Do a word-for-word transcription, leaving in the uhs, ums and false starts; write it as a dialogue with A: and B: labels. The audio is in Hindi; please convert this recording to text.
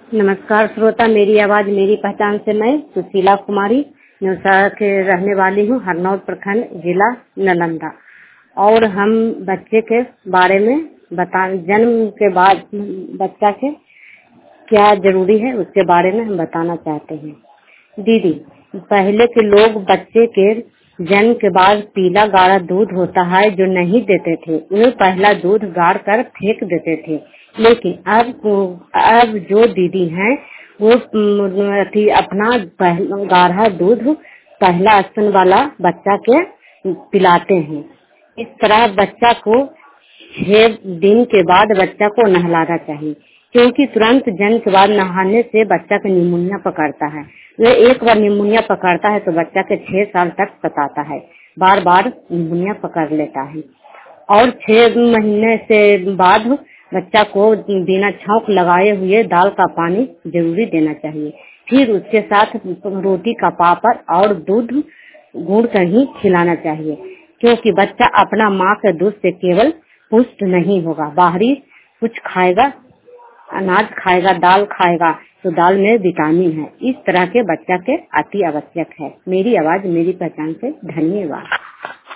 A: नमस्कार श्रोता, मेरी आवाज मेरी पहचान से मैं सुशीला कुमारी न्यौसा के रहने वाली हूँ, हरनौत प्रखंड, जिला नालंदा। और हम बच्चे के बारे में बता जन्म के बाद बच्चा के क्या जरूरी है उसके बारे में हम बताना चाहते हैं। दीदी, पहले के लोग बच्चे के जन्म के बाद पीला गाढ़ा दूध होता है जो नहीं देते थे, उन्हें पहला दूध गाड़ कर फेंक देते थे। लेकिन अब अब जो दीदी हैं वो अथी अपना गाढ़ा दूध पहला स्तन वाला बच्चा के पिलाते हैं। इस तरह बच्चा को छह दिन के बाद बच्चा को नहलाना चाहिए, क्योंकि तुरंत जन्म के बाद नहाने से बच्चा का निमोनिया पकड़ता है। वह एक बार निमोनिया पकड़ता है तो बच्चा के छह साल तक सताता है, बार बार निमोनिया पकड़ लेता है। और छह महीने से बाद बच्चा को बिना छौंक लगाए हुए दाल का पानी जरूरी देना चाहिए। फिर उसके साथ रोटी का पापड़ और दूध गुड़ कर ही खिलाना चाहिए, क्योंकि बच्चा अपना माँ के दूध से केवल पुष्ट नहीं होगा, बाहरी कुछ खाएगा, अनाज खाएगा, दाल खाएगा तो दाल में विटामिन है। इस तरह के बच्चा के अति आवश्यक है। मेरी आवाज मेरी पहचान से धन्यवाद।